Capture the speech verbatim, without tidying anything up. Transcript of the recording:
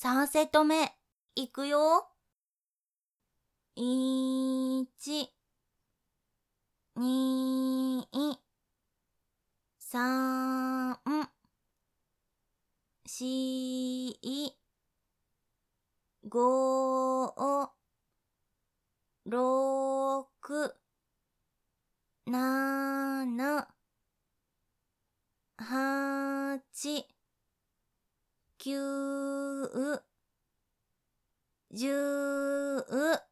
さんセット目、いくよ。いち、に、さん、し、ご、ろく、なな、はち、きゅう、じゅう、